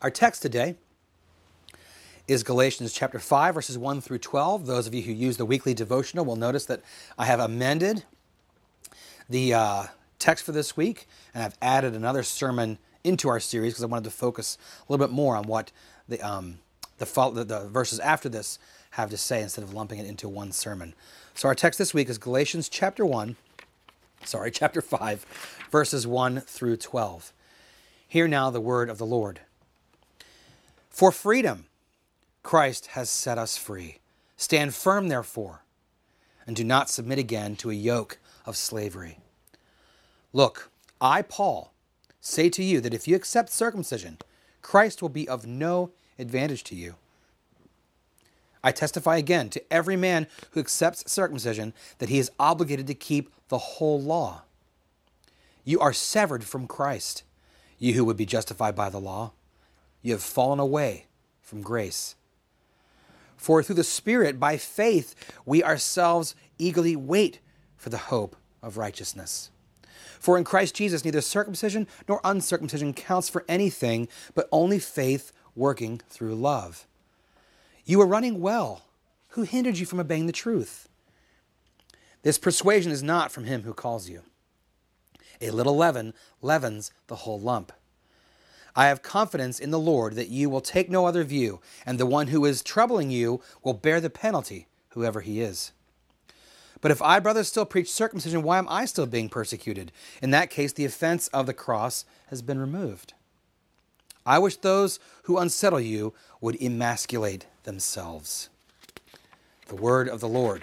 Our text today is Galatians chapter 5, verses 1 through 12. Those of you who use the weekly devotional will notice that I have amended the text for this week, and I've added another sermon into our series because I wanted to focus a little bit more on what the verses after this have to say instead of lumping it into one sermon. So our text this week is Galatians chapter 5, verses 1 through 12. Hear now the word of the Lord. For freedom, Christ has set us free. Stand firm, therefore, and do not submit again to a yoke of slavery. Look, I, Paul, say to you that if you accept circumcision, Christ will be of no advantage to you. I testify again to every man who accepts circumcision that he is obligated to keep the whole law. You are severed from Christ, you who would be justified by the law. You have fallen away from grace. For through the Spirit, by faith, we ourselves eagerly wait for the hope of righteousness. For in Christ Jesus, neither circumcision nor uncircumcision counts for anything, but only faith working through love. You are running well. Who hindered you from obeying the truth? This persuasion is not from him who calls you. A little leaven leavens the whole lump. I have confidence in the Lord that you will take no other view, and the one who is troubling you will bear the penalty, whoever he is. But if I, brothers, still preach circumcision, why am I still being persecuted? In that case, the offense of the cross has been removed. I wish those who unsettle you would emasculate themselves. The word of the Lord.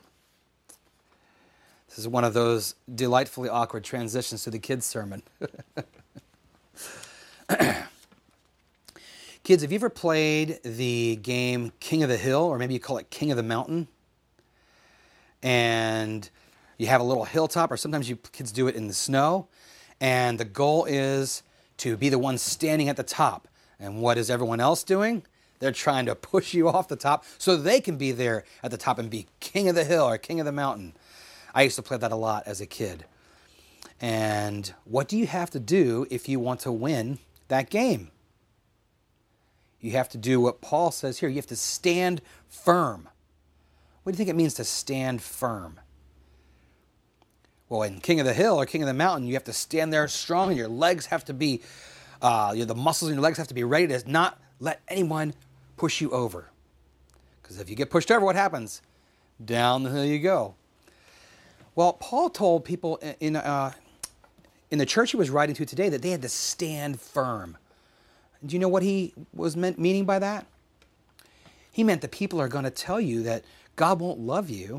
This is one of those delightfully awkward transitions to the kids' sermon. Kids, have you ever played the game King of the Hill, or maybe you call it King of the Mountain? And you have a little hilltop, or sometimes you kids do it in the snow, and the goal is to be the one standing at the top. And what is everyone else doing? They're trying to push you off the top so they can be there at the top and be king of the hill or king of the mountain. I used to play that a lot as a kid. And what do you have to do if you want to win that game? You have to do what Paul says here. You have to stand firm. What do you think it means to stand firm? Well, in King of the Hill or King of the Mountain, you have to stand there strong, and your legs have to be, the muscles in your legs have to be ready to not let anyone push you over. Because if you get pushed over, what happens? Down the hill you go. Well, Paul told people in the church he was writing to today that they had to stand firm. Do you know what he was meaning by that? He meant that people are going to tell you that God won't love you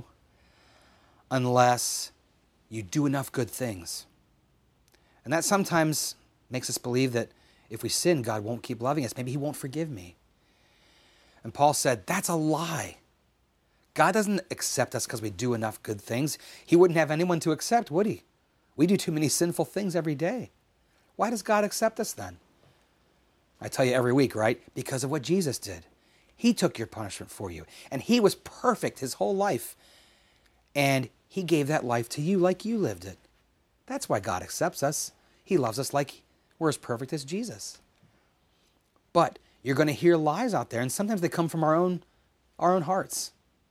unless you do enough good things. And that sometimes makes us believe that if we sin, God won't keep loving us. Maybe he won't forgive me. And Paul said, that's a lie. God doesn't accept us because we do enough good things. He wouldn't have anyone to accept, would he? We do too many sinful things every day. Why does God accept us then? I tell you every week, right? Because of what Jesus did. He took your punishment for you. And he was perfect his whole life. And he gave that life to you like you lived it. That's why God accepts us. He loves us like we're as perfect as Jesus. But you're going to hear lies out there, and sometimes they come from our own hearts.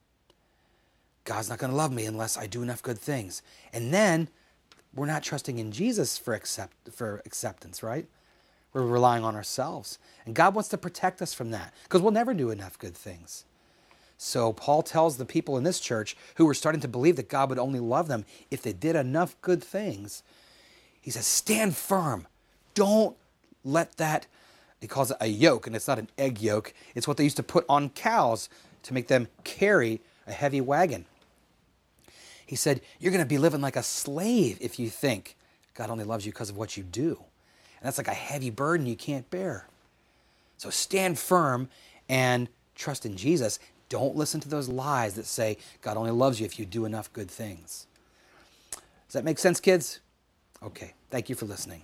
God's not going to love me unless I do enough good things. And then we're not trusting in Jesus for acceptance, right? We're relying on ourselves. And God wants to protect us from that because we'll never do enough good things. So Paul tells the people in this church who were starting to believe that God would only love them if they did enough good things. He says, stand firm. Don't let that, he calls it a yoke, and it's not an egg yolk. It's what they used to put on cows to make them carry a heavy wagon. He said, you're going to be living like a slave if you think God only loves you because of what you do. And that's like a heavy burden you can't bear. So stand firm and trust in Jesus. Don't listen to those lies that say God only loves you if you do enough good things. Does that make sense, kids? Okay, thank you for listening.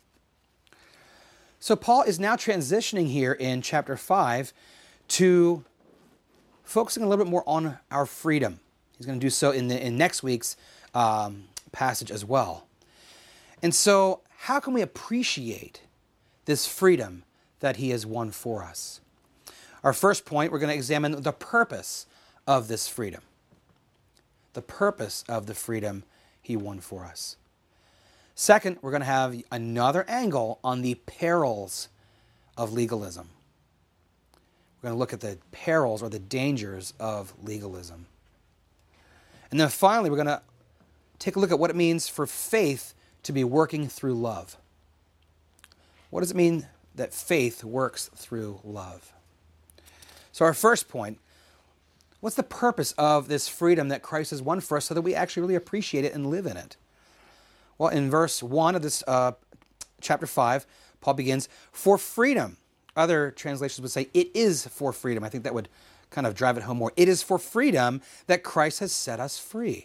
So Paul is now transitioning here in chapter 5 to focusing a little bit more on our freedom. He's going to do so in next week's passage as well. And so how can we appreciate this freedom that he has won for us. Our first point, we're going to examine the purpose of this freedom. The purpose of the freedom he won for us. Second, we're going to have another angle on the perils of legalism. We're going to look at the perils or the dangers of legalism. And then finally, we're going to take a look at what it means for faith to be working through love. What does it mean that faith works through love? So our first point, what's the purpose of this freedom that Christ has won for us so that we actually really appreciate it and live in it? Well, in verse 1 of this chapter 5, Paul begins, for freedom. Other translations would say, it is for freedom. I think that would kind of drive it home more. It is for freedom that Christ has set us free.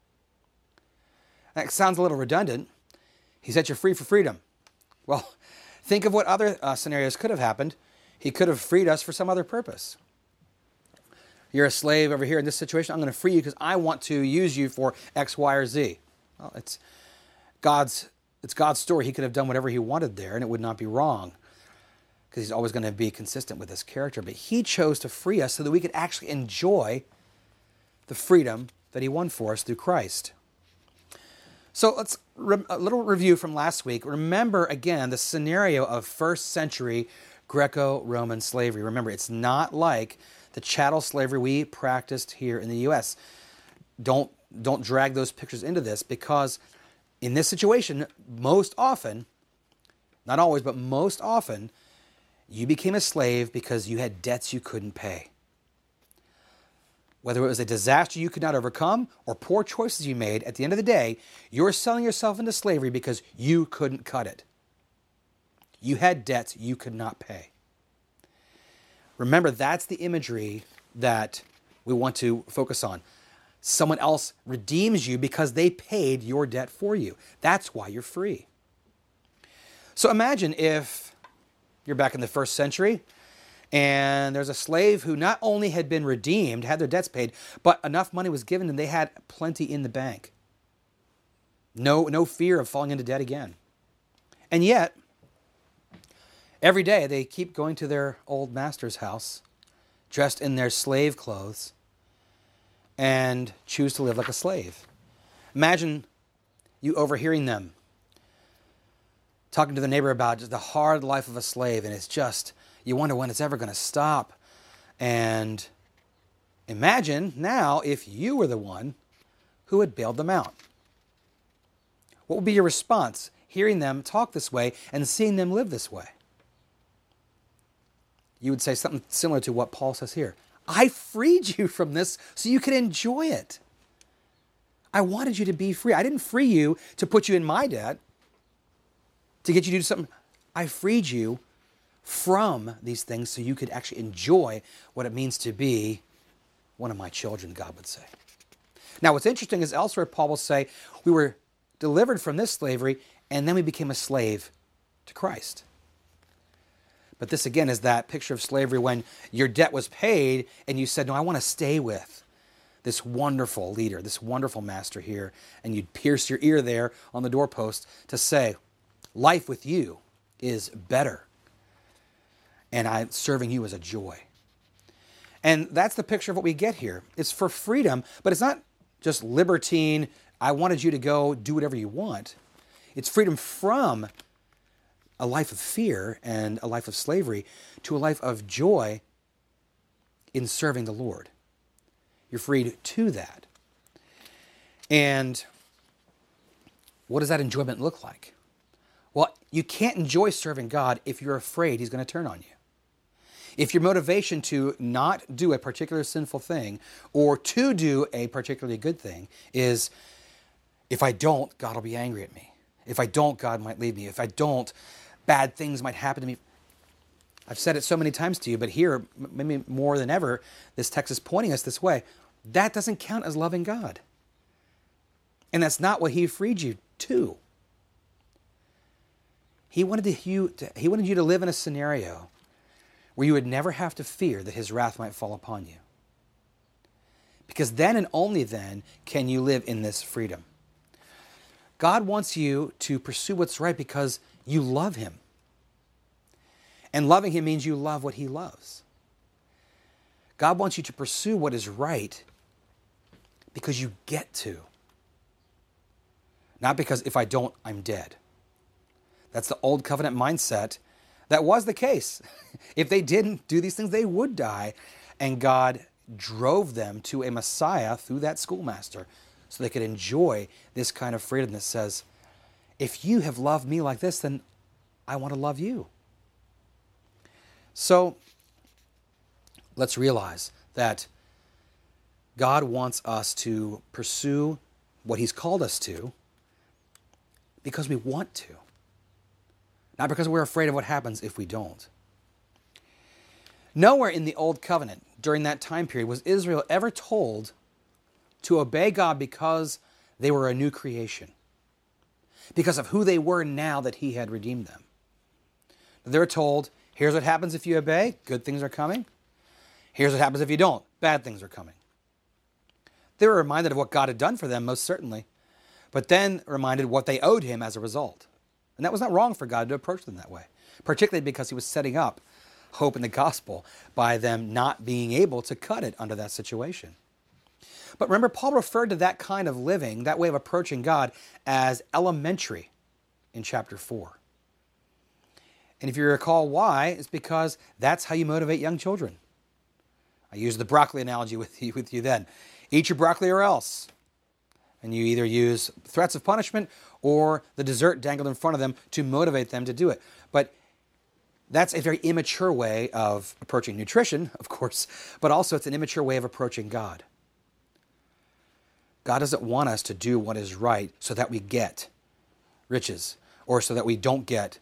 That sounds a little redundant. He set you free for freedom. Well, think of what other scenarios could have happened. He could have freed us for some other purpose. You're a slave over here in this situation. I'm going to free you because I want to use you for X, Y, or Z. Well, it's God's story. He could have done whatever he wanted there, and it would not be wrong because he's always going to be consistent with his character. But he chose to free us so that we could actually enjoy the freedom that he won for us through Christ. So let's a little review from last week. Remember, again, the scenario of first century Greco-Roman slavery. Remember, it's not like the chattel slavery we practiced here in the U.S. Don't drag those pictures into this, because in this situation, most often, not always, but most often, you became a slave because you had debts you couldn't pay. Whether it was a disaster you could not overcome or poor choices you made, at the end of the day, you're selling yourself into slavery because you couldn't cut it. You had debts you could not pay. Remember, that's the imagery that we want to focus on. Someone else redeems you because they paid your debt for you. That's why you're free. So imagine if you're back in the first century and there's a slave who not only had been redeemed, had their debts paid, but enough money was given and they had plenty in the bank. No fear of falling into debt again. And yet, every day they keep going to their old master's house, dressed in their slave clothes, and choose to live like a slave. Imagine you overhearing them talking to the neighbor about just the hard life of a slave, and it's just, you wonder when it's ever going to stop. And imagine now if you were the one who had bailed them out. What would be your response, hearing them talk this way and seeing them live this way? You would say something similar to what Paul says here. I freed you from this so you could enjoy it. I wanted you to be free. I didn't free you to put you in my debt, to get you to do something. I freed you from these things so you could actually enjoy what it means to be one of my children, God would say. Now, what's interesting is elsewhere Paul will say we were delivered from this slavery and then we became a slave to Christ. But this again is that picture of slavery when your debt was paid and you said, no, I want to stay with this wonderful leader, this wonderful master here. And you'd pierce your ear there on the doorpost to say, life with you is better. And I'm serving you as a joy. And that's the picture of what we get here. It's for freedom, but it's not just libertine, I wanted you to go do whatever you want. It's freedom from a life of fear and a life of slavery to a life of joy in serving the Lord. You're freed to that. And what does that enjoyment look like? Well, you can't enjoy serving God if you're afraid he's going to turn on you. If your motivation to not do a particular sinful thing or to do a particularly good thing is, if I don't, God will be angry at me. If I don't, God might leave me. If I don't, bad things might happen to me. I've said it so many times to you, but here, maybe more than ever, this text is pointing us this way. That doesn't count as loving God. And that's not what he freed you to. He wanted you to live in a scenario where you would never have to fear that his wrath might fall upon you. Because then and only then can you live in this freedom. God wants you to pursue what's right because you love him. And loving him means you love what he loves. God wants you to pursue what is right because you get to. Not because if I don't, I'm dead. That's the old covenant mindset. That was the case. If they didn't do these things, they would die. And God drove them to a Messiah through that schoolmaster so they could enjoy this kind of freedom that says, if you have loved me like this, then I want to love you. So let's realize that God wants us to pursue what he's called us to because we want to, not because we're afraid of what happens if we don't. Nowhere in the Old Covenant during that time period was Israel ever told to obey God because they were a new creation, because of who they were now that he had redeemed them. They're told, here's what happens if you obey, good things are coming. Here's what happens if you don't, bad things are coming. They were reminded of what God had done for them, most certainly, but then reminded what they owed him as a result. And that was not wrong for God to approach them that way, particularly because he was setting up hope in the gospel by them not being able to cut it under that situation. But remember, Paul referred to that kind of living, that way of approaching God, as elementary in chapter 4. And if you recall why, it's because that's how you motivate young children. I used the broccoli analogy with you then. Eat your broccoli or else. And you either use threats of punishment or the dessert dangled in front of them to motivate them to do it. But that's a very immature way of approaching nutrition, of course, but also it's an immature way of approaching God. God doesn't want us to do what is right so that we get riches or so that we don't get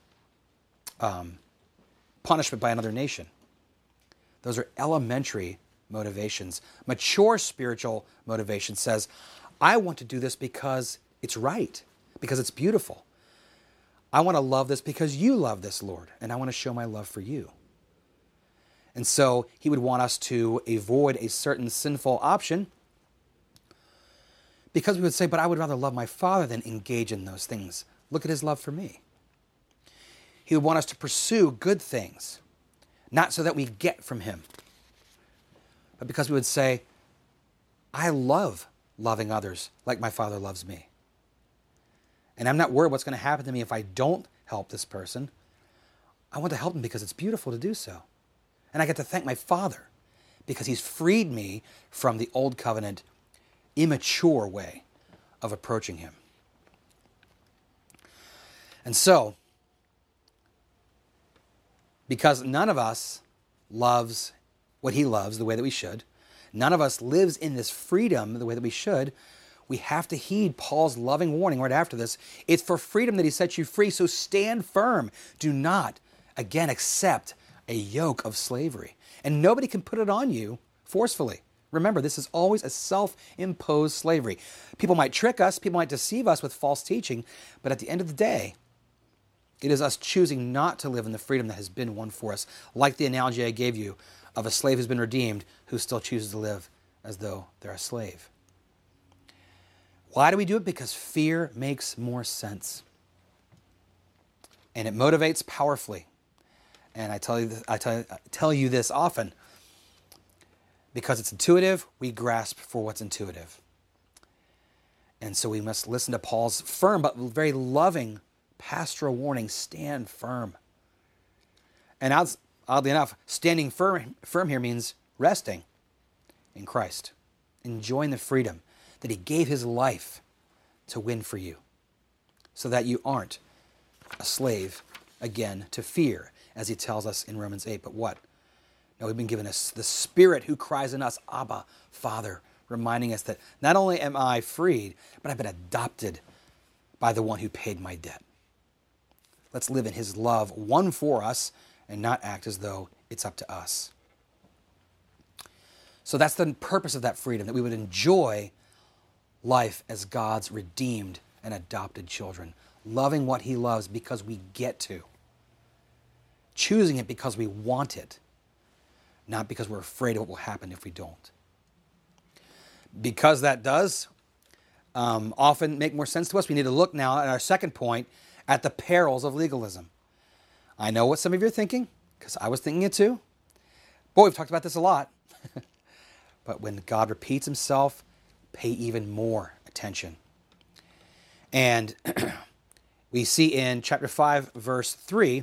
punishment by another nation. Those are elementary motivations. Mature spiritual motivation says, I want to do this because it's right, because it's beautiful. I want to love this because you love this, Lord, and I want to show my love for you. And so he would want us to avoid a certain sinful option because we would say, but I would rather love my Father than engage in those things. Look at his love for me. He would want us to pursue good things, not so that we get from him, but because we would say, I love loving others like my Father loves me. And I'm not worried what's going to happen to me if I don't help this person. I want to help them because it's beautiful to do so. And I get to thank my Father because he's freed me from the old covenant, immature way of approaching him. And so, because none of us loves what he loves the way that we should, none of us lives in this freedom the way that we should, we have to heed Paul's loving warning right after this. It's for freedom that he sets you free, so stand firm. Do not, again, accept a yoke of slavery. And nobody can put it on you forcefully. Remember, this is always a self-imposed slavery. People might trick us, people might deceive us with false teaching, but at the end of the day, it is us choosing not to live in the freedom that has been won for us, like the analogy I gave you of a slave who's been redeemed who still chooses to live as though they're a slave. Why do we do it? Because fear makes more sense. And it motivates powerfully. And I tell you this often. Because it's intuitive, we grasp for what's intuitive. And so we must listen to Paul's firm but very loving pastoral warning, stand firm. And oddly enough, standing firm here means resting in Christ, enjoying the freedom that he gave his life to win for you, so that you aren't a slave again to fear, as he tells us in Romans 8. But what? No, we've been given us the Spirit who cries in us, Abba, Father, reminding us that not only am I freed, but I've been adopted by the one who paid my debt. Let's live in his love, won for us, and not act as though it's up to us. So that's the purpose of that freedom, that we would enjoy life as God's redeemed and adopted children, loving what he loves because we get to, choosing it because we want it, not because we're afraid of what will happen if we don't. Because that does often make more sense to us, we need to look now at our second point, at the perils of legalism. I know what some of you are thinking. Because I was thinking it too. Boy, we've talked about this a lot. But when God repeats himself, pay even more attention. And we see in chapter 5, verse 3,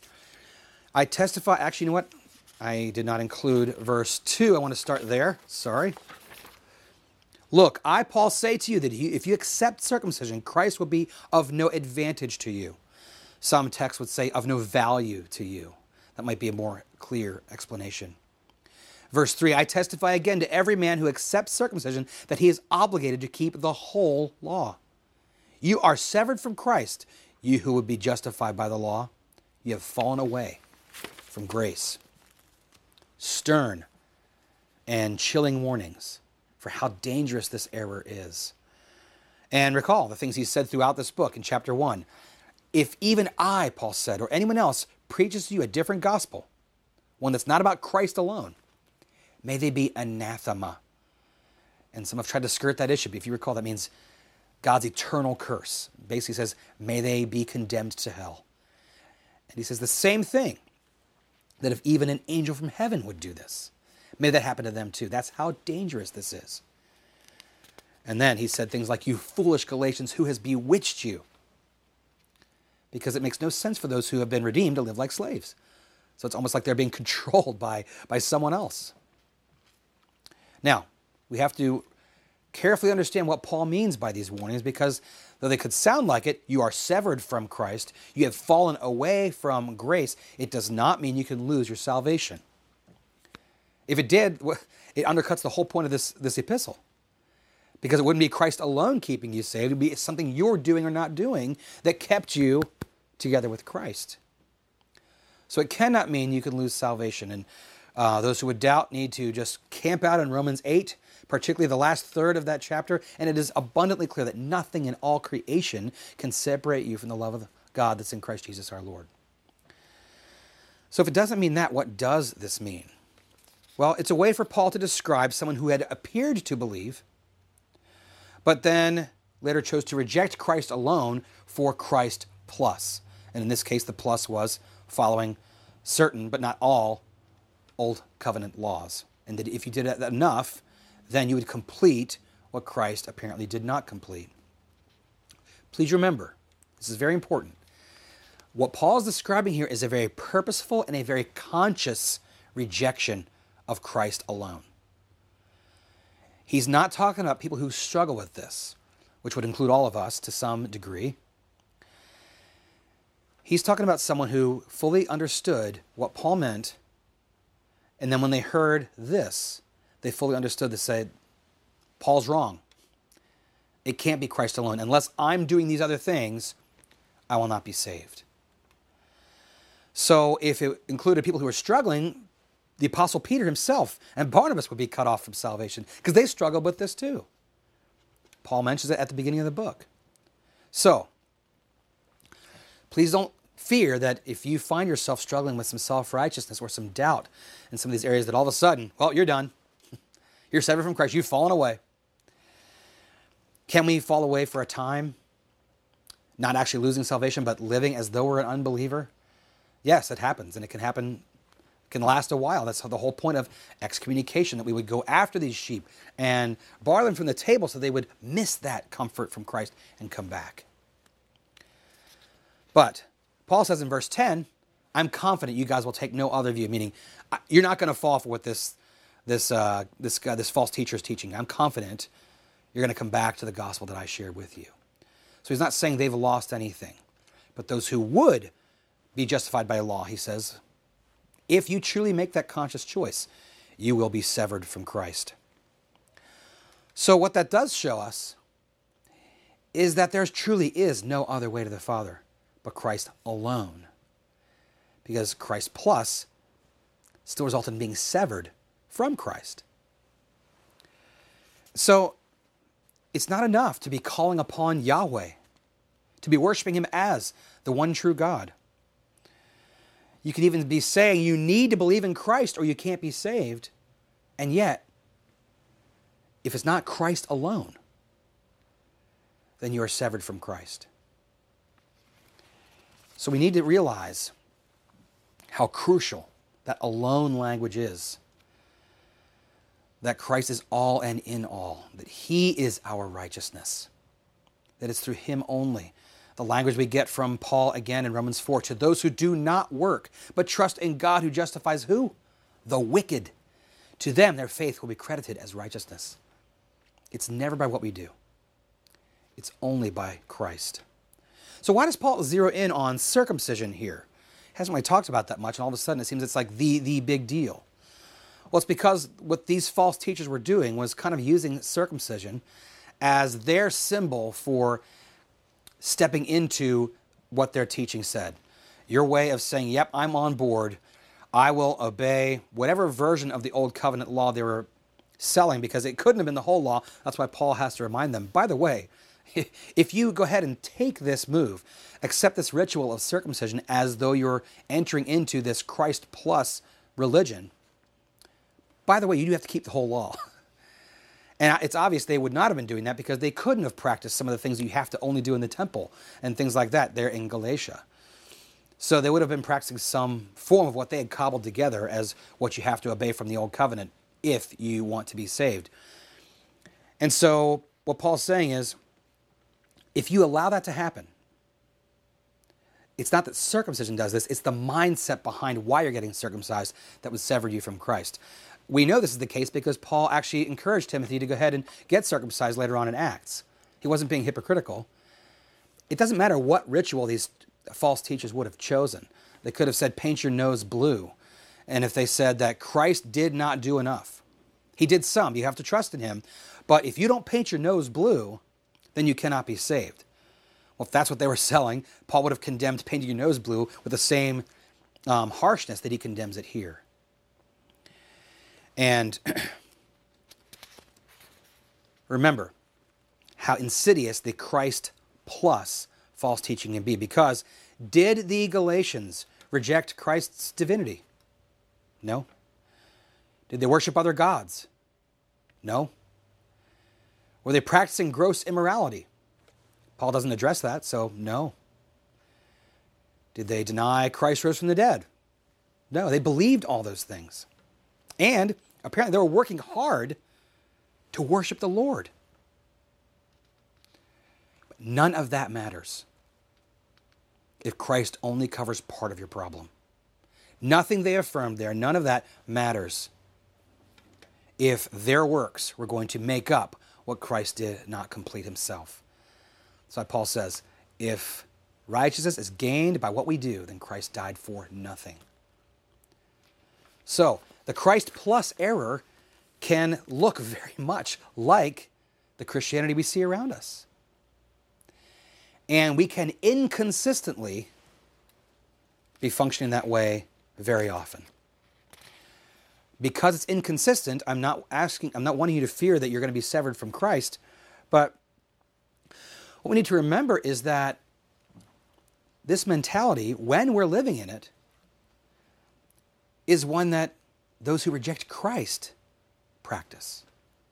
I testify, actually, you know what? I did not include verse 2. I want to start there. Sorry. Look, I, Paul, say to you that if you accept circumcision, Christ will be of no advantage to you. Some texts would say of no value to you. That might be a more clear explanation. Verse 3, I testify again to every man who accepts circumcision that he is obligated to keep the whole law. You are severed from Christ, you who would be justified by the law. You have fallen away from grace. Stern and chilling warnings for how dangerous this error is. And recall the things he said throughout this book in chapter 1. If even I, Paul said, or anyone else preaches to you a different gospel, one that's not about Christ alone, may they be anathema. And some have tried to skirt that issue. But if you recall, that means God's eternal curse. Basically says, may they be condemned to hell. And he says the same thing, that if even an angel from heaven would do this, may that happen to them too. That's how dangerous this is. And then he said things like, you foolish Galatians, who has bewitched you? Because it makes no sense for those who have been redeemed to live like slaves. So it's almost like they're being controlled by someone else. Now, we have to carefully understand what Paul means by these warnings, because though they could sound like it, you are severed from Christ, you have fallen away from grace, it does not mean you can lose your salvation. If it did, it undercuts the whole point of this epistle. Because it wouldn't be Christ alone keeping you saved, it would be something you're doing or not doing that kept you together with Christ. So it cannot mean you can lose salvation. And those who would doubt need to just camp out in Romans 8, particularly the last third of that chapter, and it is abundantly clear that nothing in all creation can separate you from the love of God that's in Christ Jesus our Lord. So if it doesn't mean that, what does this mean? Well, it's a way for Paul to describe someone who had appeared to believe, but then later chose to reject Christ alone for Christ plus. And in this case, the plus was following certain, but not all, Old Covenant laws. And that if you did that enough, then you would complete what Christ apparently did not complete. Please remember, this is very important. What Paul is describing here is a very purposeful and a very conscious rejection of Christ alone. He's not talking about people who struggle with this, which would include all of us to some degree. He's talking about someone who fully understood what Paul meant, and then when they heard this, they fully understood to say, Paul's wrong. It can't be Christ alone. Unless I'm doing these other things, I will not be saved. So if it included people who were struggling, the Apostle Peter himself and Barnabas would be cut off from salvation because they struggled with this too. Paul mentions it at the beginning of the book. So, please don't fear that if you find yourself struggling with some self-righteousness or some doubt in some of these areas, that all of a sudden, well, you're done. You're severed from Christ. You've fallen away. Can we fall away for a time? Not actually losing salvation, but living as though we're an unbeliever? Yes, it happens, and it can last a while. That's the whole point of excommunication, that we would go after these sheep and bar them from the table so they would miss that comfort from Christ and come back. But Paul says in verse 10, I'm confident you guys will take no other view, meaning you're not going to fall for what this false teacher is teaching. I'm confident you're going to come back to the gospel that I shared with you. So he's not saying they've lost anything, but those who would be justified by law, he says, if you truly make that conscious choice, you will be severed from Christ. So what that does show us is that there truly is no other way to the Father but Christ alone. Because Christ plus still results in being severed from Christ. So it's not enough to be calling upon Yahweh, to be worshiping him as the one true God. You could even be saying you need to believe in Christ or you can't be saved. And yet, if it's not Christ alone, then you are severed from Christ. So we need to realize how crucial that alone language is. That Christ is all and in all, that he is our righteousness, that it's through him only. The language we get from Paul again in Romans 4, to those who do not work, but trust in God who justifies who? The wicked. To them, their faith will be credited as righteousness. It's never by what we do. It's only by Christ. So why does Paul zero in on circumcision here? He hasn't really talked about that much, and all of a sudden it seems it's like the big deal. Well, it's because what these false teachers were doing was kind of using circumcision as their symbol for stepping into what their teaching said. Your way of saying, yep, I'm on board. I will obey whatever version of the Old Covenant law they were selling, because it couldn't have been the whole law. That's why Paul has to remind them, by the way, if you go ahead and take this move, accept this ritual of circumcision as though you're entering into this Christ plus religion, by the way, you do have to keep the whole law. And it's obvious they would not have been doing that, because they couldn't have practiced some of the things you have to only do in the temple and things like that there in Galatia. So they would have been practicing some form of what they had cobbled together as what you have to obey from the Old Covenant if you want to be saved. And so what Paul's saying is, if you allow that to happen, it's not that circumcision does this, it's the mindset behind why you're getting circumcised that would sever you from Christ. We know this is the case because Paul actually encouraged Timothy to go ahead and get circumcised later on in Acts. He wasn't being hypocritical. It doesn't matter what ritual these false teachers would have chosen. They could have said, paint your nose blue. And if they said that Christ did not do enough, he did some, you have to trust in him. But if you don't paint your nose blue, then you cannot be saved. Well, if that's what they were selling, Paul would have condemned painting your nose blue with the same harshness that he condemns it here. And remember how insidious the Christ plus false teaching can be, because did the Galatians reject Christ's divinity? No. Did they worship other gods? No. Were they practicing gross immorality? Paul doesn't address that, so no. Did they deny Christ rose from the dead? No, they believed all those things. And apparently they were working hard to worship the Lord. But none of that matters if Christ only covers part of your problem. Nothing they affirmed there, none of that matters if their works were going to make up what Christ did not complete himself. That's why Paul says, if righteousness is gained by what we do, then Christ died for nothing. So, the Christ plus error can look very much like the Christianity we see around us. And we can inconsistently be functioning that way very often. Because it's inconsistent, I'm not wanting you to fear that you're going to be severed from Christ, but what we need to remember is that this mentality, when we're living in it, is one that those who reject Christ practice.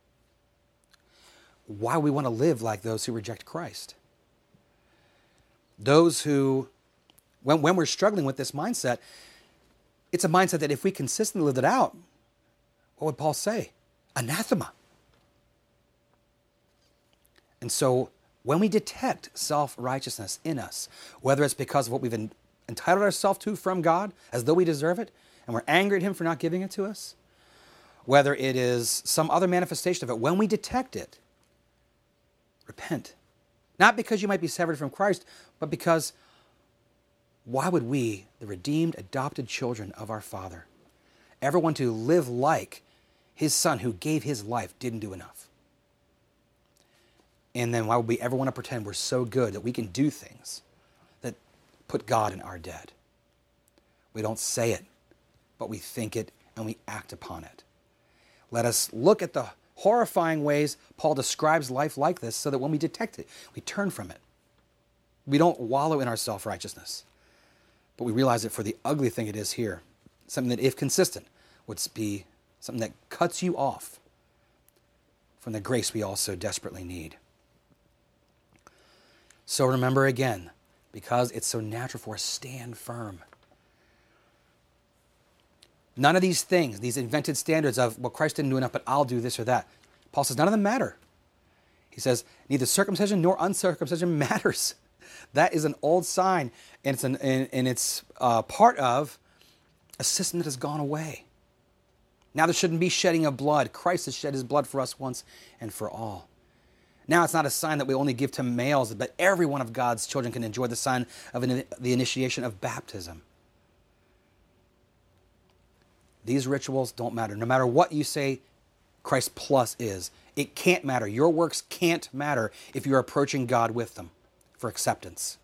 Why we want to live like those who reject Christ? Those who, when we're struggling with this mindset, it's a mindset that if we consistently lived it out, what would Paul say? Anathema. And so when we detect self-righteousness in us, whether it's because of what we've entitled ourselves to from God, as though we deserve it, and we're angry at him for not giving it to us, whether it is some other manifestation of it, when we detect it, repent. Not because you might be severed from Christ, but because why would we, the redeemed, adopted children of our Father, ever want to live like his Son who gave his life didn't do enough? And then why would we ever want to pretend we're so good that we can do things that put God in our debt? We don't say it, but we think it and we act upon it. Let us look at the horrifying ways Paul describes life like this so that when we detect it, we turn from it. We don't wallow in our self-righteousness, but we realize it for the ugly thing it is here. Something that, if consistent, would be something that cuts you off from the grace we all so desperately need. So remember again, because it's so natural for us, stand firm. None of these things, these invented standards of, well, Christ didn't do enough, but I'll do this or that. Paul says none of them matter. He says neither circumcision nor uncircumcision matters. That is an old sign, and it's part of a system that has gone away. Now there shouldn't be shedding of blood. Christ has shed his blood for us once and for all. Now it's not a sign that we only give to males, but every one of God's children can enjoy the sign of the initiation of baptism. These rituals don't matter. No matter what you say Christ plus is, it can't matter. Your works can't matter if you're approaching God with them for acceptance.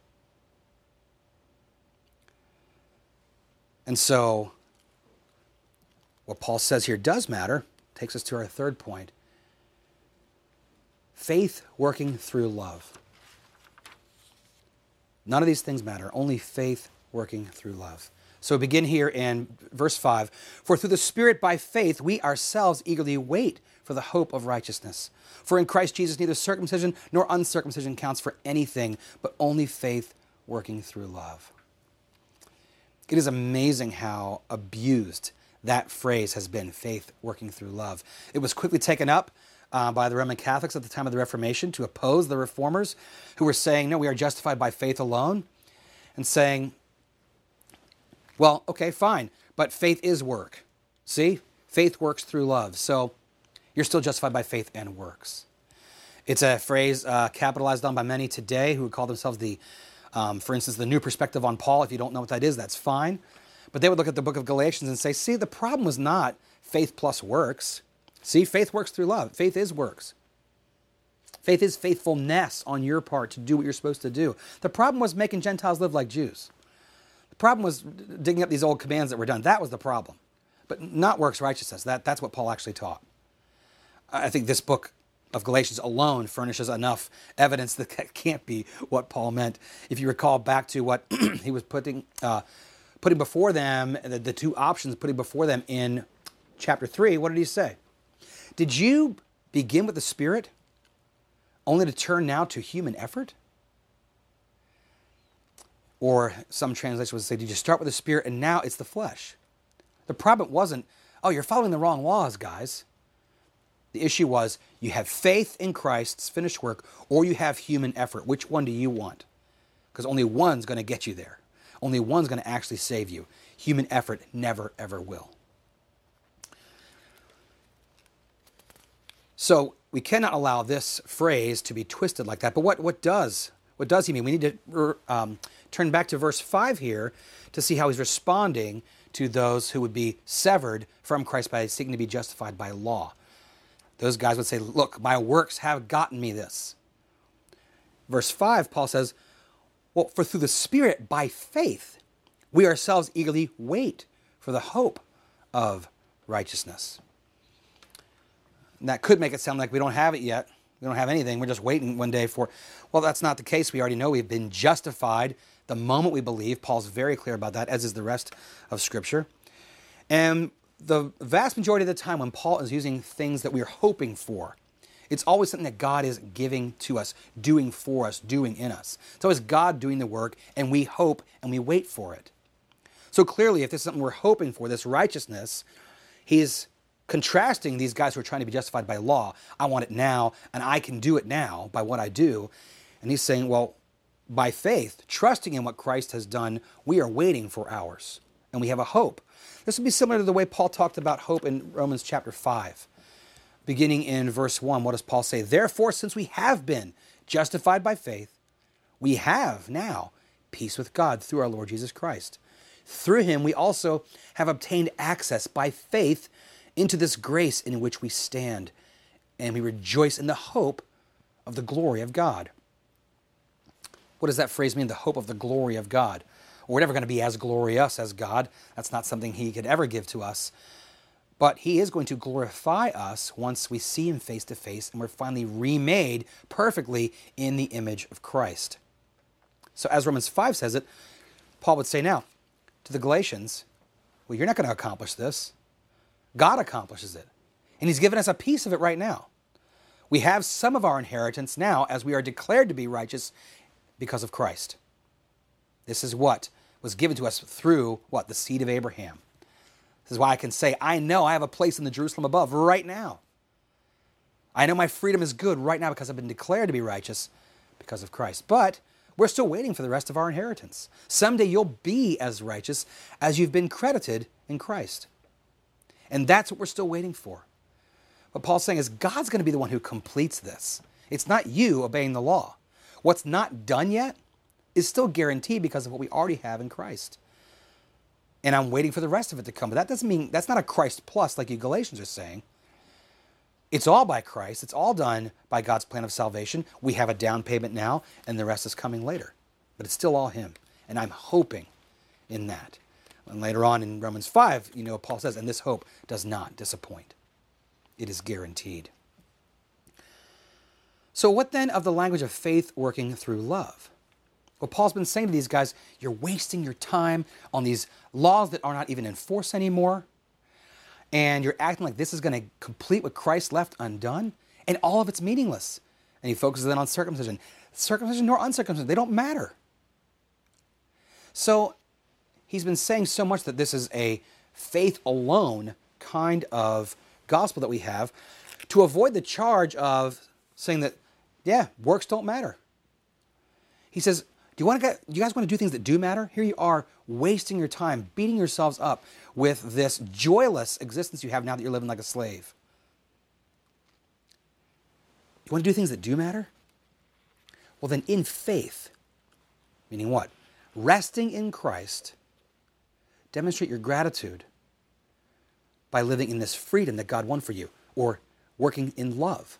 And so, what Paul says here does matter. Takes us to our third point. Faith working through love. None of these things matter. Only faith working through love. So we begin here in verse 5. For through the Spirit by faith we ourselves eagerly wait for the hope of righteousness. For in Christ Jesus neither circumcision nor uncircumcision counts for anything, but only faith working through love. It is amazing how abused that phrase has been, faith working through love. It was quickly taken up by the Roman Catholics at the time of the Reformation to oppose the Reformers who were saying, no, we are justified by faith alone, and saying, well, okay, fine, but faith is work. See? Faith works through love. So you're still justified by faith and works. It's a phrase capitalized on by many today who would call themselves for instance, the new perspective on Paul. If you don't know what that is, that's fine. But they would look at the book of Galatians and say, see, the problem was not faith plus works. See, faith works through love. Faith is works. Faith is faithfulness on your part to do what you're supposed to do. The problem was making Gentiles live like Jews. The problem was digging up these old commands that were done. That was the problem. But not works righteousness. That's what Paul actually taught. I think this book of Galatians alone furnishes enough evidence that that can't be what Paul meant. If you recall back to what he was putting before them, the two options putting before them in chapter 3, what did he say? Did you begin with the Spirit only to turn now to human effort? Or some translations would say, did you start with the Spirit and now it's the flesh? The problem wasn't, oh, you're following the wrong laws, guys. The issue was, you have faith in Christ's finished work, or you have human effort. Which one do you want? Because only one's going to get you there. Only one's going to actually save you. Human effort never, ever will. So we cannot allow this phrase to be twisted like that. But what does he mean? We need to turn back to verse 5 here to see how he's responding to those who would be severed from Christ by seeking to be justified by law. Those guys would say, look, my works have gotten me this. Verse 5, Paul says, well, for through the Spirit, by faith, we ourselves eagerly wait for the hope of righteousness. And that could make it sound like we don't have it yet. We don't have anything. We're just waiting one day for... Well, that's not the case. We already know we've been justified the moment we believe. Paul's very clear about that, as is the rest of Scripture. And the vast majority of the time when Paul is using things that we're hoping for, it's always something that God is giving to us, doing for us, doing in us. It's always God doing the work, and we hope and we wait for it. So clearly, if this is something we're hoping for, this righteousness, he's contrasting these guys who are trying to be justified by law. I want it now, and I can do it now by what I do. And he's saying, well, by faith, trusting in what Christ has done, we are waiting for ours, and we have a hope. This would be similar to the way Paul talked about hope in Romans chapter 5. Beginning in verse 1, what does Paul say? Therefore, since we have been justified by faith, we have now peace with God through our Lord Jesus Christ. Through him, we also have obtained access by faith into this grace in which we stand, and we rejoice in the hope of the glory of God. What does that phrase mean, the hope of the glory of God? We're never going to be as glorious as God. That's not something he could ever give to us. But he is going to glorify us once we see him face to face and we're finally remade perfectly in the image of Christ. So as Romans 5 says it, Paul would say now to the Galatians, well, you're not going to accomplish this. God accomplishes it. And he's given us a piece of it right now. We have some of our inheritance now as we are declared to be righteous because of Christ. This is what was given to us through, what? The seed of Abraham. This is why I can say, I know I have a place in the Jerusalem above right now. I know my freedom is good right now because I've been declared to be righteous because of Christ. But we're still waiting for the rest of our inheritance. Someday you'll be as righteous as you've been credited in Christ. And that's what we're still waiting for. What Paul's saying is God's going to be the one who completes this. It's not you obeying the law. What's not done yet is still guaranteed because of what we already have in Christ. And I'm waiting for the rest of it to come. But that doesn't mean, that's not a Christ plus like you Galatians are saying. It's all by Christ. It's all done by God's plan of salvation. We have a down payment now, and the rest is coming later. But it's still all Him. And I'm hoping in that. And later on in Romans 5, Paul says, and this hope does not disappoint. It is guaranteed. So what then of the language of faith working through love? Well, Paul's been saying to these guys, you're wasting your time on these laws that are not even in force anymore. And you're acting like this is going to complete what Christ left undone. And all of it's meaningless. And he focuses then on circumcision. Circumcision nor uncircumcision, they don't matter. So he's been saying so much that this is a faith alone kind of gospel that we have to avoid the charge of saying that, works don't matter. He says, do you guys want to do things that do matter? Here you are wasting your time, beating yourselves up with this joyless existence you have now that you're living like a slave. You want to do things that do matter? Well, then in faith, meaning what? Resting in Christ, demonstrate your gratitude by living in this freedom that God won for you, or working in love.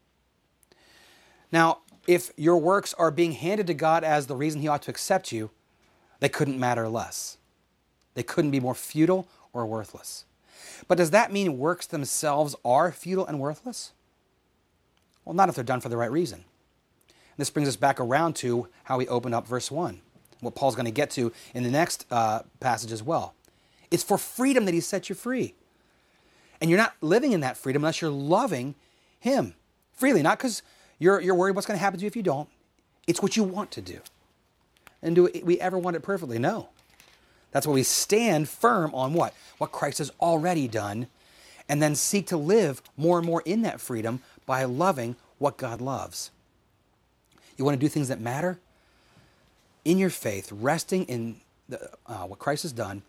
Now, if your works are being handed to God as the reason He ought to accept you, they couldn't matter less. They couldn't be more futile or worthless. But does that mean works themselves are futile and worthless? Well, not if they're done for the right reason. And this brings us back around to how we opened up verse 1, what Paul's going to get to in the next passage as well. It's for freedom that He set you free. And you're not living in that freedom unless you're loving Him freely, not because you're worried what's going to happen to you if you don't. It's what you want to do. And do we ever want it perfectly? No. That's why we stand firm on what? What Christ has already done, and then seek to live more and more in that freedom by loving what God loves. You want to do things that matter? In your faith, resting in what Christ has done,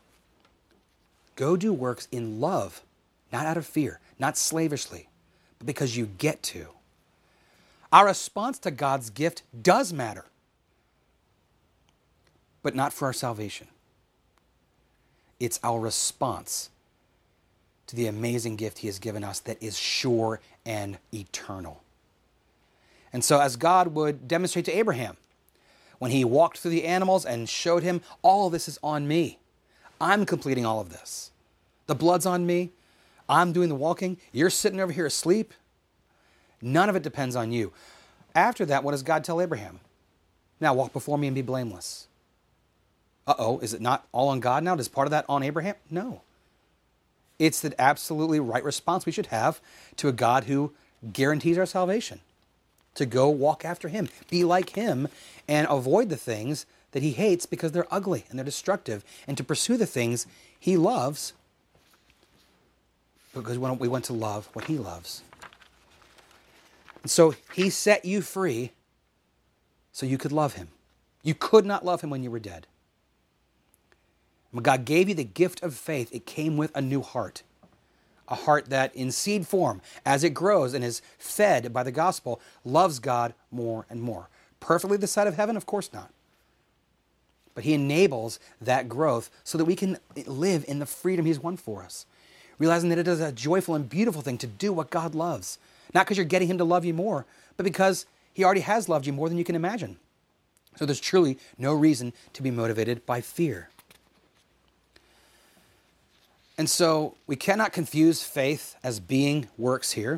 go do works in love, not out of fear, not slavishly, but because you get to. Our response to God's gift does matter, but not for our salvation. It's our response to the amazing gift He has given us that is sure and eternal. And so as God would demonstrate to Abraham, when He walked through the animals and showed him, all of this is on me. I'm completing all of this. The blood's on me. I'm doing the walking. You're sitting over here asleep. None of it depends on you. After that, what does God tell Abraham? Now walk before me and be blameless. Is it not all on God now? Is part of that on Abraham? No. It's the absolutely right response we should have to a God who guarantees our salvation. To go walk after Him, be like Him, and avoid the things that He hates because they're ugly and they're destructive, and to pursue the things He loves because we want to love what He loves. And so He set you free so you could love Him. You could not love Him when you were dead. When God gave you the gift of faith, it came with a new heart. A heart that in seed form, as it grows and is fed by the gospel, loves God more and more. Perfectly this side of heaven? Of course not. But He enables that growth so that we can live in the freedom He's won for us. Realizing that it is a joyful and beautiful thing to do what God loves. Not because you're getting Him to love you more, but because He already has loved you more than you can imagine. So there's truly no reason to be motivated by fear. And so we cannot confuse faith as being works here.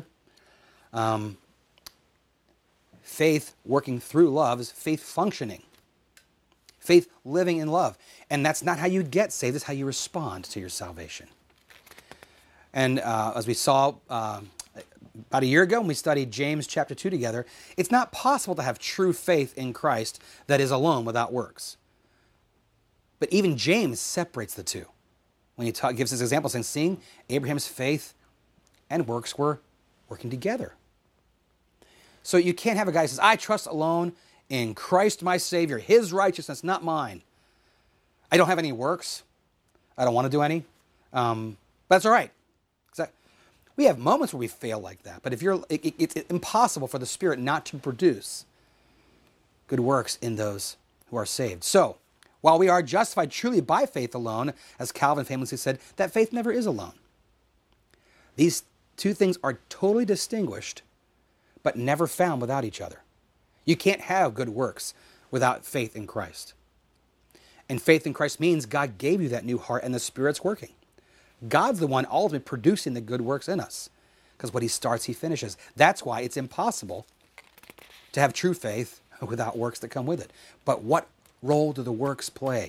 Faith working through love is faith functioning. Faith living in love. And that's not how you get saved, it's how you respond to your salvation. And as we saw about a year ago when we studied James chapter 2 together, it's not possible to have true faith in Christ that is alone without works. But even James separates the two. when he gives this example, saying, seeing Abraham's faith and works were working together. So you can't have a guy who says, I trust alone in Christ my Savior, his righteousness, not mine. I don't have any works. I don't want to do any. But that's all right. We have moments where we fail like that. But if it's impossible for the Spirit not to produce good works in those who are saved. So, while we are justified truly by faith alone, as Calvin famously said, that faith never is alone. These two things are totally distinguished, but never found without each other. You can't have good works without faith in Christ. And faith in Christ means God gave you that new heart and the Spirit's working. God's the one ultimately producing the good works in us, because what he starts, he finishes. That's why it's impossible to have true faith without works that come with it. But what role do the works play?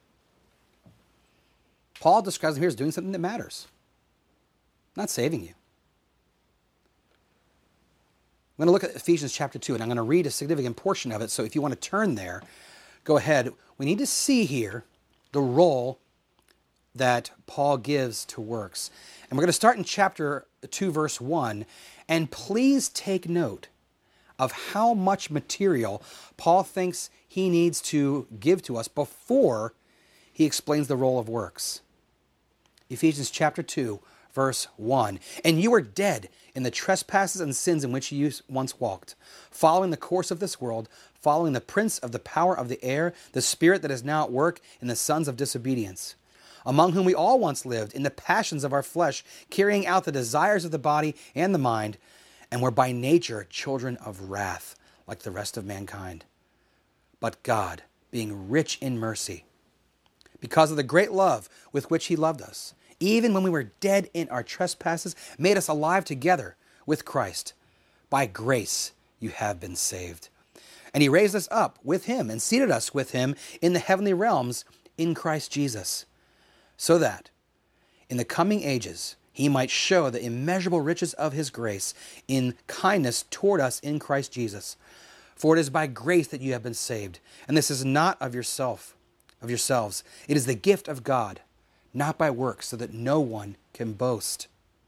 Paul describes them here as doing something that matters, not saving you. I'm going to look at Ephesians chapter 2, and I'm going to read a significant portion of it. So if you want to turn there, go ahead. We need to see here the role that Paul gives to works. And we're going to start in chapter 2, verse 1. And please take note of how much material Paul thinks he needs to give to us before he explains the role of works. Ephesians chapter 2, verse 1. And you were dead in the trespasses and sins in which you once walked, following the course of this world, following the prince of the power of the air, the spirit that is now at work in the sons of disobedience, among whom we all once lived in the passions of our flesh, carrying out the desires of the body and the mind, and were by nature children of wrath, like the rest of mankind. But God, being rich in mercy, because of the great love with which he loved us, even when we were dead in our trespasses, made us alive together with Christ. By grace you have been saved. And he raised us up with him and seated us with him in the heavenly realms in Christ Jesus, so that in the coming ages he might show the immeasurable riches of his grace in kindness toward us in Christ Jesus. For it is by grace that you have been saved, and this is not of yourselves. It is the gift of God, not by works, so that no one can boast.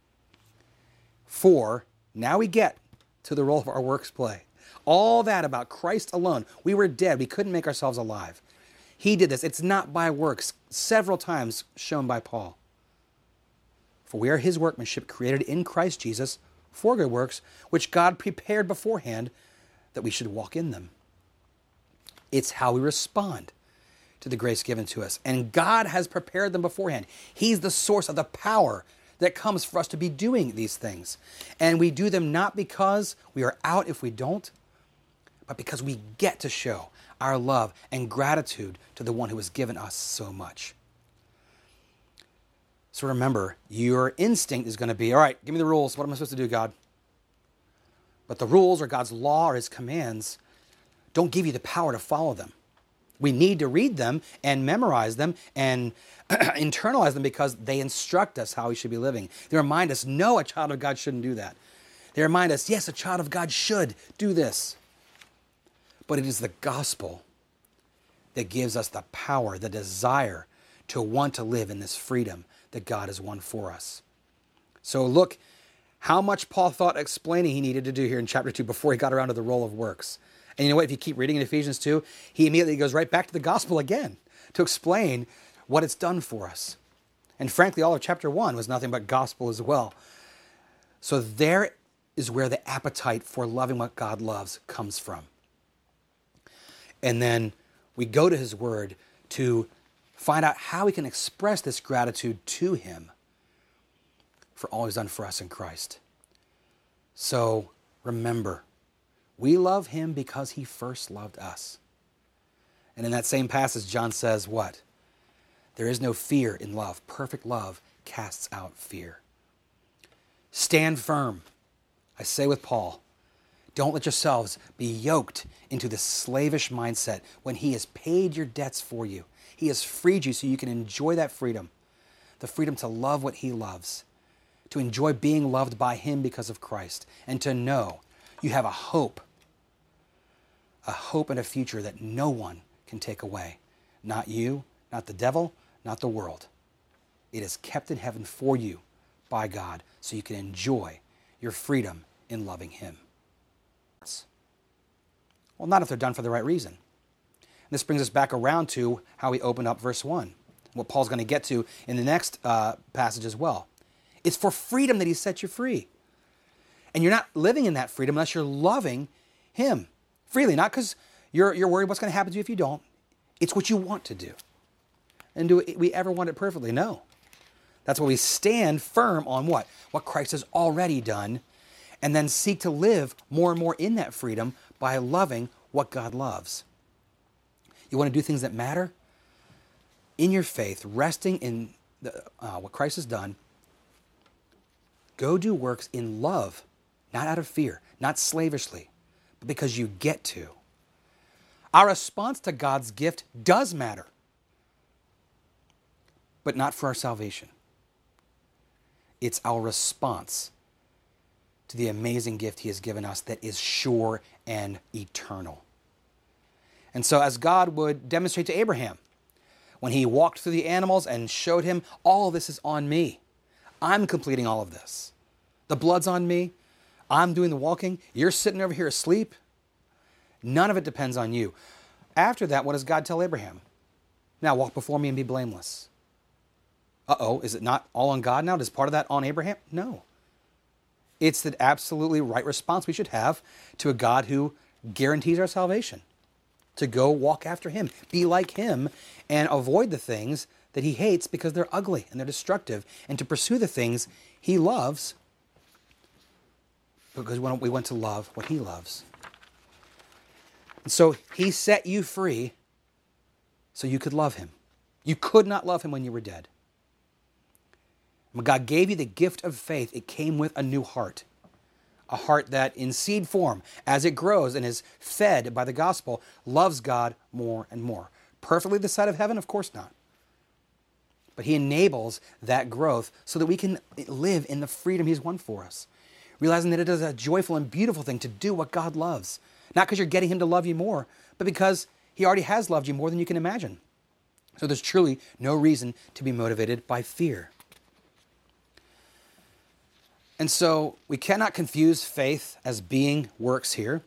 For now we get to the role of our works play. All that about Christ alone. We were dead. We couldn't make ourselves alive. He did this. It's not by works, several times shown by Paul. For we are his workmanship, created in Christ Jesus for good works, which God prepared beforehand that we should walk in them. It's how we respond to the grace given to us. And God has prepared them beforehand. He's the source of the power that comes for us to be doing these things. And we do them not because we are out if we don't, but because we get to show our love and gratitude to the one who has given us so much. So remember, your instinct is going to be, all right, give me the rules. What am I supposed to do, God? But the rules or God's law or his commands don't give you the power to follow them. We need to read them and memorize them and internalize them because they instruct us how we should be living. They remind us, no, a child of God shouldn't do that. They remind us, yes, a child of God should do this. But it is the gospel that gives us the power, the desire to want to live in this freedom that God has won for us. So look how much Paul thought explaining he needed to do here in chapter 2 before he got around to the role of works. And you know what? If you keep reading in Ephesians 2, he immediately goes right back to the gospel again to explain what it's done for us. And frankly, all of chapter 1 was nothing but gospel as well. So there is where the appetite for loving what God loves comes from. And then we go to his word to find out how we can express this gratitude to him for all he's done for us in Christ. So remember, we love him because he first loved us. And in that same passage, John says what? There is no fear in love. Perfect love casts out fear. Stand firm. I say with Paul, don't let yourselves be yoked into this slavish mindset when he has paid your debts for you. He has freed you so you can enjoy that freedom, the freedom to love what he loves, to enjoy being loved by him because of Christ, and to know you have a hope and a future that no one can take away. Not you, not the devil, not the world. It is kept in heaven for you by God so you can enjoy your freedom in loving him. Well, not if they're done for the right reason. And this brings us back around to how we opened up verse 1, what Paul's going to get to in the next passage as well. It's for freedom that he set you free. And you're not living in that freedom unless you're loving him freely, not because you're worried what's going to happen to you if you don't. It's what you want to do. And do we ever want it perfectly? No. That's why we stand firm on what? What Christ has already done, and then seek to live more and more in that freedom by loving what God loves. You want to do things that matter? In your faith, resting in what Christ has done, go do works in love, not out of fear, not slavishly, but because you get to. Our response to God's gift does matter, but not for our salvation. It's our response to the amazing gift he has given us that is sure and eternal. And so as God would demonstrate to Abraham, when he walked through the animals and showed him, all of this is on me. I'm completing all of this. The blood's on me. I'm doing the walking. You're sitting over here asleep. None of it depends on you. After that, what does God tell Abraham? Now walk before me and be blameless. Is it not all on God now? Is part of that on Abraham? No. It's the absolutely right response we should have to a God who guarantees our salvation. To go walk after him, be like him, and avoid the things that he hates because they're ugly and they're destructive, and to pursue the things he loves because we want to love what he loves. And so he set you free so you could love him. You could not love him when you were dead. When God gave you the gift of faith, it came with a new heart. A heart that in seed form, as it grows and is fed by the gospel, loves God more and more. Perfectly this side of heaven? Of course not. But he enables that growth so that we can live in the freedom he's won for us. Realizing that it is a joyful and beautiful thing to do what God loves. Not because you're getting him to love you more, but because he already has loved you more than you can imagine. So there's truly no reason to be motivated by fear. And so we cannot confuse faith as being works here.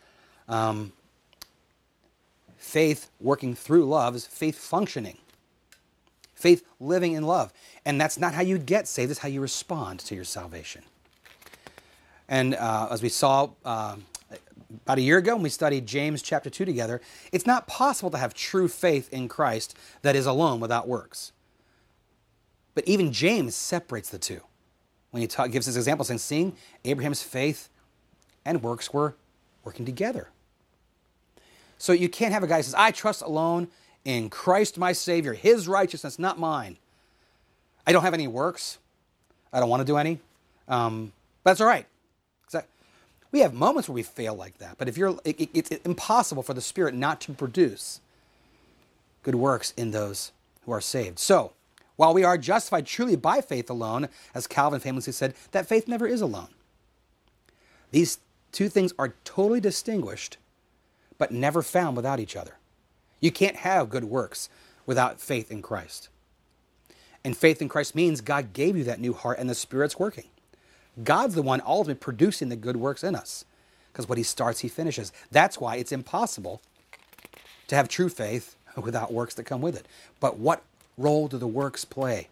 Faith working through love is faith functioning. Faith living in love. And that's not how you get saved, it's how you respond to your salvation. And as we saw about a year ago when we studied James chapter 2 together, it's not possible to have true faith in Christ that is alone without works. But even James separates the two. When he gives his example, saying, seeing Abraham's faith and works were working together. So you can't have a guy who says, I trust alone in Christ my Savior, his righteousness, not mine. I don't have any works. I don't want to do any. But that's all right. We have moments where we fail like that. But it's impossible for the Spirit not to produce good works in those who are saved. So, while we are justified truly by faith alone, as Calvin famously said, that faith never is alone. These two things are totally distinguished, but never found without each other. You can't have good works without faith in Christ. And faith in Christ means God gave you that new heart and the Spirit's working. God's the one ultimately producing the good works in us. Because what he starts, he finishes. That's why it's impossible to have true faith without works that come with it. But what role do the works play?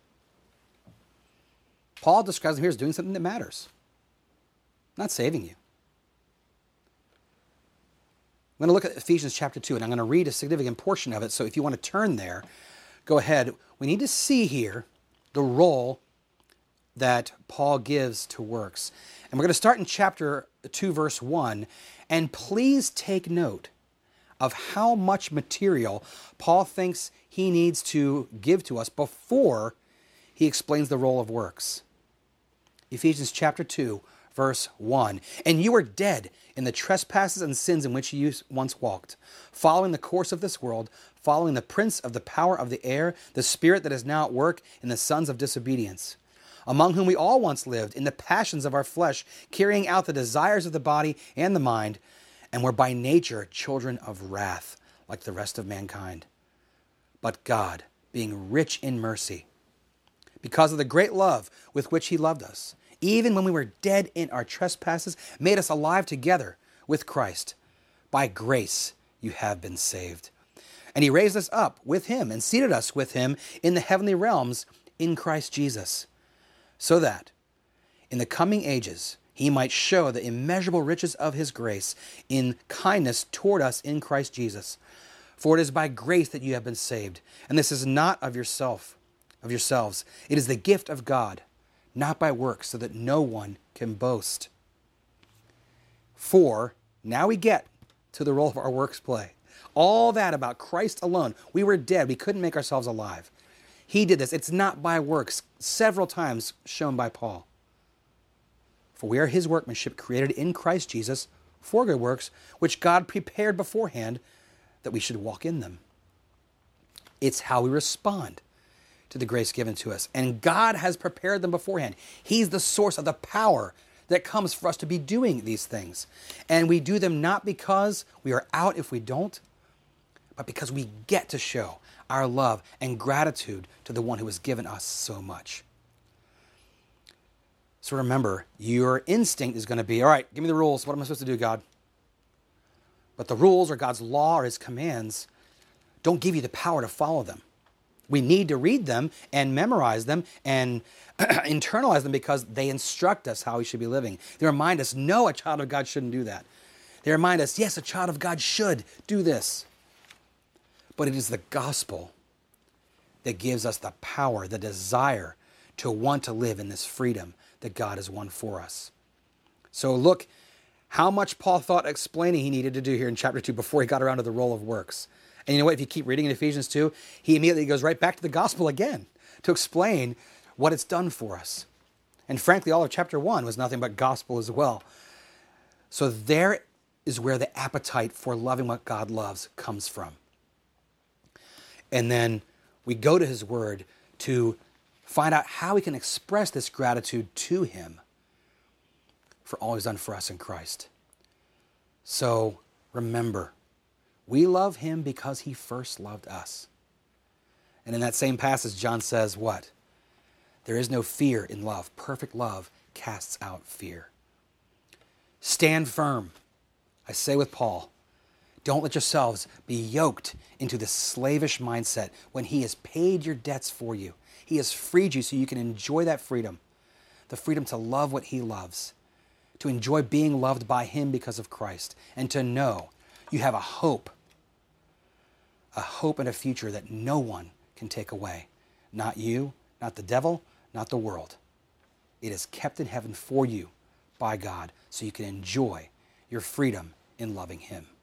Paul describes them here as doing something that matters. Not saving you. I'm going to look at Ephesians chapter 2, and I'm going to read a significant portion of it. So if you want to turn there, go ahead. We need to see here the role that Paul gives to works. And we're going to start in chapter 2, verse 1. And please take note of how much material Paul thinks he needs to give to us before he explains the role of works. Ephesians chapter 2, verse 1. And you were dead in the trespasses and sins in which you once walked, following the course of this world, following the prince of the power of the air, the spirit that is now at work in the sons of disobedience, among whom we all once lived in the passions of our flesh, carrying out the desires of the body and the mind, and were by nature children of wrath, like the rest of mankind. But God, being rich in mercy, because of the great love with which he loved us, even when we were dead in our trespasses, made us alive together with Christ. By grace you have been saved. And he raised us up with him and seated us with him in the heavenly realms in Christ Jesus, so that in the coming ages he might show the immeasurable riches of his grace in kindness toward us in Christ Jesus. For it is by grace that you have been saved, and this is not of yourselves. It is the gift of God, not by works, so that no one can boast. For now we get to the role of our works play. All that about Christ alone. We were dead. We couldn't make ourselves alive. He did this. It's not by works, several times shown by Paul. For we are his workmanship, created in Christ Jesus for good works, which God prepared beforehand that we should walk in them. It's how we respond to the grace given to us. And God has prepared them beforehand. He's the source of the power that comes for us to be doing these things. And we do them not because we are out if we don't, but because we get to show our love and gratitude to the one who has given us so much. So remember, your instinct is going to be, all right, give me the rules. What am I supposed to do, God? But the rules or God's law or his commands don't give you the power to follow them. We need to read them and memorize them and internalize them because they instruct us how we should be living. They remind us, no, a child of God shouldn't do that. They remind us, yes, a child of God should do this. But it is the gospel that gives us the power, the desire to want to live in this freedom that God has won for us. So look how much Paul thought explaining he needed to do here in chapter 2 before he got around to the role of works. And you know what? If you keep reading in Ephesians 2, he immediately goes right back to the gospel again to explain what it's done for us. And frankly, all of chapter 1 was nothing but gospel as well. So there is where the appetite for loving what God loves comes from. And then we go to his word to find out how we can express this gratitude to him for all he's done for us in Christ. So remember, we love him because he first loved us. And in that same passage, John says what? There is no fear in love. Perfect love casts out fear. Stand firm. I say with Paul, don't let yourselves be yoked into this slavish mindset when he has paid your debts for you. He has freed you so you can enjoy that freedom, the freedom to love what he loves, to enjoy being loved by him because of Christ, and to know you have a hope and a future that no one can take away. Not you, not the devil, not the world. It is kept in heaven for you by God so you can enjoy your freedom in loving him.